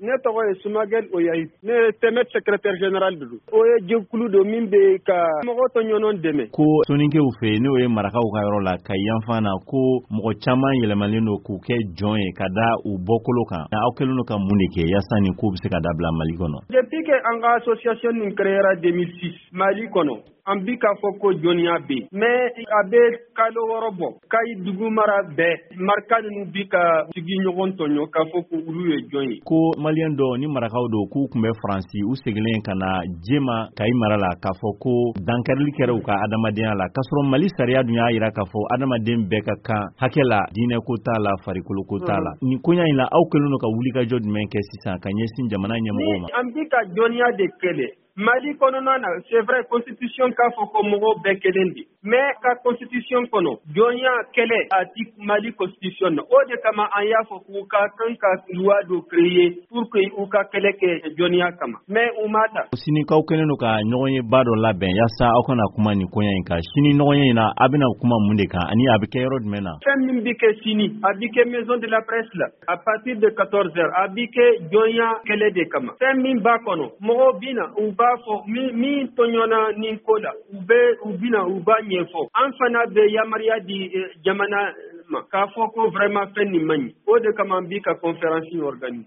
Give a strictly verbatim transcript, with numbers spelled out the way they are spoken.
ne tɔgɔ ye Sumagɛl Oyayi ne ye tɛmɛ secrétaire général de o ye jɛkulu dɔ min bɛ ka mɔgɔ tɔ ɲɔgɔn dɛmɛ ko soninkew fɛ n'o ye marakaw ka yɔrɔ la ka yanfan na ko mɔgɔ caman yɛlɛmalen don k'u kɛ jɔn ye ka da u bɔkolo kan aw kɛlen don ka mun de kɛ yaasa nin ko bɛ se ka dabila Mali kɔnɔ depuis que an ka association nin créera deux mille six Mali kɔnɔ an bi k'a fɔ ko jɔnya bɛ yen mais a bɛ kalo wɔɔrɔ bɔ Kayi dugu mara bɛɛ maraka ninnu bi ka sigi ɲɔgɔn tɔɲɔ k'a fɔ ko olu ye jɔn ye ko maliyɛn dɔ ni marakaw don k'u tun bɛ Faransi u seginnen ka na Jema Kayi mara la k'a fɔ ko dankarili kɛra u ka adamadenya la k'a sɔrɔ Mali sariya dun y'a jira k'a fɔ adamaden bɛɛ ka kan hakɛ la diinɛ ko t'a la farikolo ko t'a la nin koɲa in la aw kɛlen don ka wulikajɔ jumɛn kɛ sisan ka ɲɛsin jamana ɲɛmɔgɔw ma an bi ka jɔnya de kɛlɛ Mali kɔnɔna na c'est vrai constitution k'a fɔ ko mɔgɔw bɛɛ kelen de mais ka constitution kɔnɔ jɔnya kɛlɛ a ti Mali constitution na o de kama an y'a fɔ k'u ka kan ka loi dɔ créer pour que u ka kɛlɛ kɛ jɔnya kama mais u m'a ta sinikaw kɛlen don ka ɲɔgɔn ye ba dɔ labɛn yaasa aw kana kuma nin koɲa in kan sini ɲɔgɔn ye in na a bɛna kuma mun de kan ani a bɛ kɛ yɔrɔ jumɛn na fɛn min bi kɛ sini a bi kɛ maison de la presse la à partir de quatorze heures a bi kɛ jɔnya kɛlɛ de kama fɛn min b'a kɔnɔ mɔgɔw bi na u b'a fɔ min min tɔɲɔna nin ko la u bɛ u bina u b'a ɲɛfɔ an fana bɛ yamaruya di jamana ma k'a fɔ ko vraiment fɛn nin man ɲi o de kama an bi ka conférence organiser